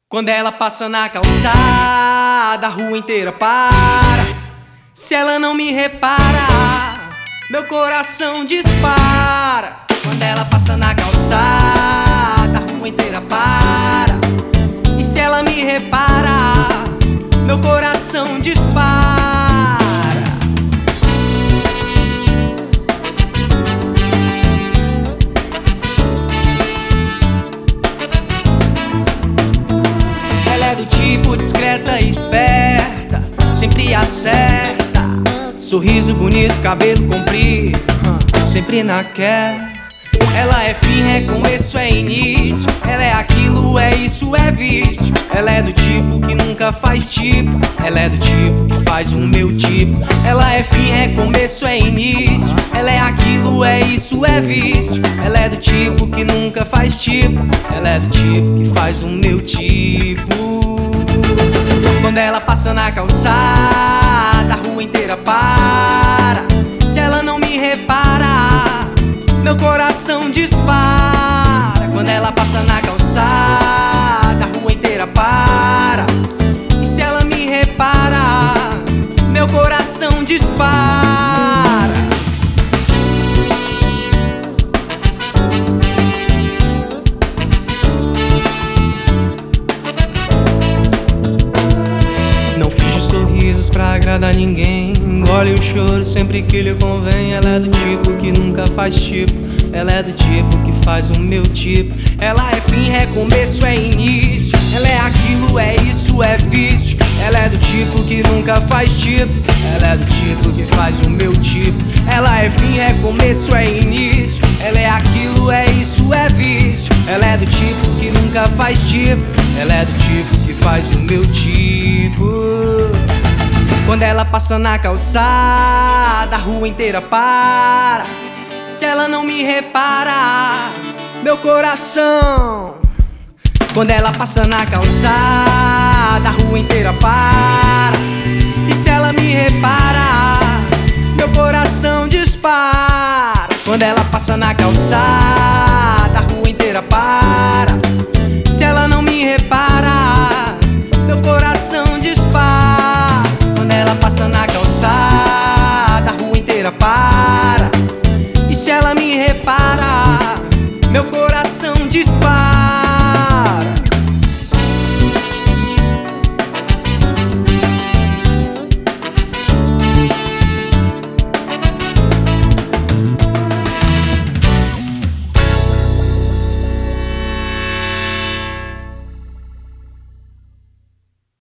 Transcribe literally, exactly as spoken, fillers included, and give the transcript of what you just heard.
Quando ela passa na calçada, a rua inteira para. Se ela não me repara, meu coração dispara. Quando ela passa na calçada, a rua inteira para. E se ela me repara, meu coração dispara. Ela é do tipo discreta e esperta, sempre acerta. Sorriso bonito, cabelo comprido, sempre naquela. Ela é fim, recomeço, é início. Ela é aquilo, é isso, é vício. Ela é do tipo que nunca faz tipo. Ela é do tipo que faz o meu tipo. Ela é fim, recomeço, é início. Ela é aquilo, é isso, é vício. Ela é do tipo que nunca faz tipo. Ela é do tipo que faz o meu tipo. Quando ela passa na calçada, a rua inteira para. Se ela não me repara, meu coração dispara. Quando ela passa na calçada, a rua inteira para. E se ela me repara, meu coração dispara. Não finge sorrisos pra agradar ninguém. Engole o choro sempre que lhe convém. Ela é do tipo que nunca faz tipo. Ela é do tipo que faz o meu tipo. Ela é fim, recomeço, é início. Ela é aquilo, é isso, é vício. Ela é do tipo que nunca faz tipo. Ela é do tipo que faz o meu tipo. Ela é fim, recomeço, é início. Ela é aquilo, é isso, é vício. Ela é do tipo que nunca faz tipo. Ela é do tipo que faz o meu tipo. Quando ela passa na calçada, a rua inteira para. Se ela não me repara, meu coração. Quando ela passa na calçada, a rua inteira para. E se ela me repara, meu coração dispara. Quando ela passa na calçada, a rua inteira para. Se ela não